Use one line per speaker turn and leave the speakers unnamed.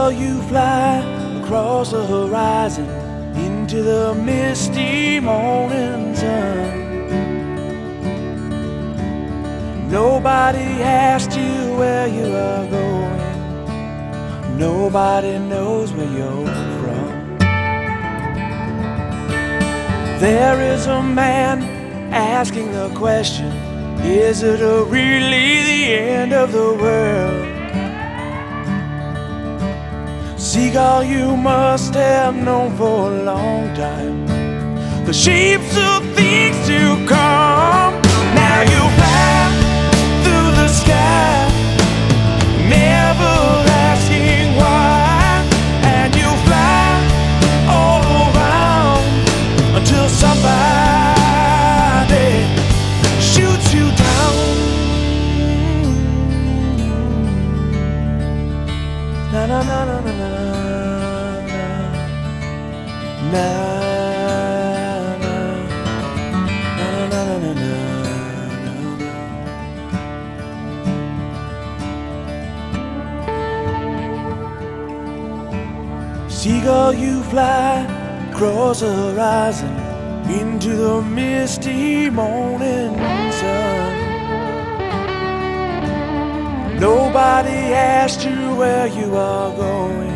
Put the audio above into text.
Seagull, you fly across the horizon into the misty morning sun. Nobody asked you where you are going. Nobody knows where you're from. There is a man asking the question, is it really the end of the world? Seagull, you must have known for a long time the shapes of things to come. Now you fly through the sky, never asking why, and you fly all around until somebody shoots you down. Na na na na na na na na na na na na. Seagull, you fly across the horizon into the misty morning sun. Nobody asked you where you are going.